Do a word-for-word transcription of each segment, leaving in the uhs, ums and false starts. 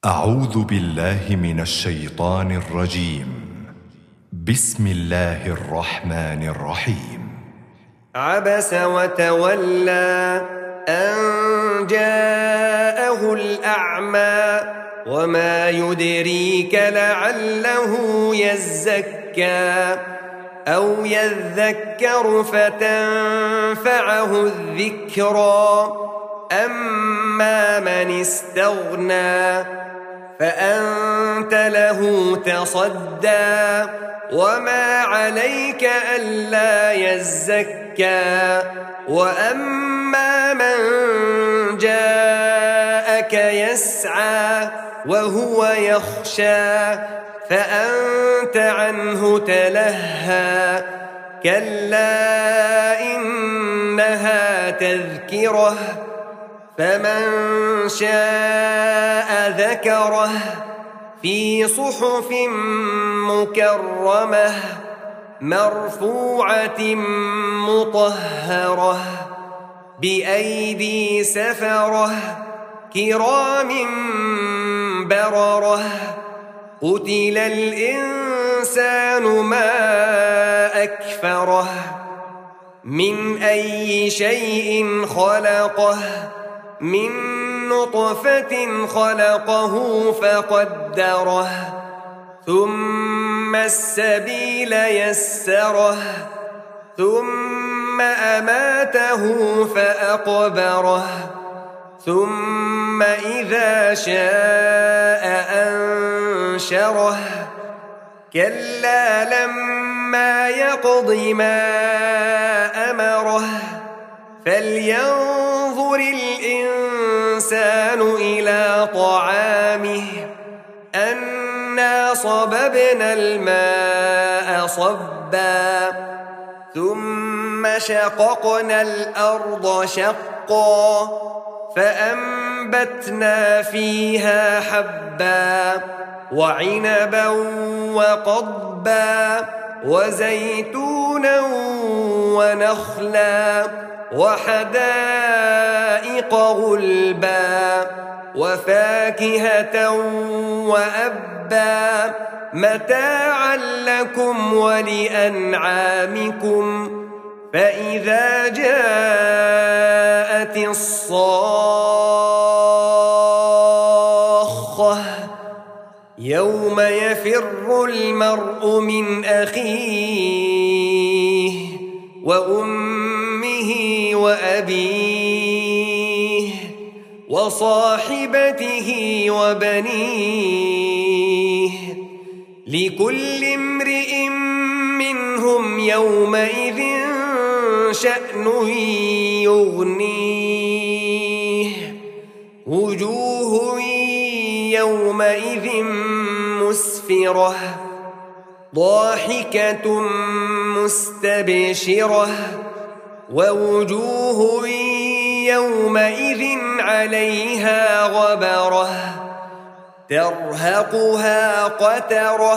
أعوذ بالله من الشيطان الرجيم. بسم الله الرحمن الرحيم. عبس وتولى أن جاءه الأعمى وما يدريك لعله يزكى أو يذكر فتنفعه الذكرى أما من استغنى فأنت له تصدى وما عليك ألا يزكى وأما من جاءك يسعى وهو يخشى فأنت عنه تلهى كلا إنها تذكرة فمن شاء ذكره في صحف مكرمة مرفوعة مطهرة بأيدي سفرة كرام بررة قتل الإنسان ما أكفره من أي شيء خلقه من نطفة خلقه فقدره ثم السبيل يسره ثم أماته فأقبره ثم إذا شاء أنشره كلا لما يقض ما أمره فلينظر الإنسان إلى طعامه أنا صببنا الماء صبا ثم شققنا الأرض شقا فأنبتنا فيها حبا وعنبا وقضبا وزيتونا ونخلا وحدائق غلبا وفاكهة وأبا متاعا لكم ولأنعامكم فإذا جاءت الصاخة يوم يفر المرء من أخيه وأمه وأبيه وصاحبته وبنيه لكل امرئ منهم يومئذ شأن يغنيه وجوه يومئذ مسفرة ضاحكة مستبشرة ووجوه يومئذ عليها غبرة ترهقها قترة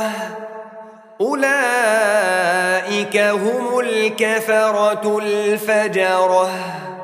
أولئك هم الكفرة الفجرة.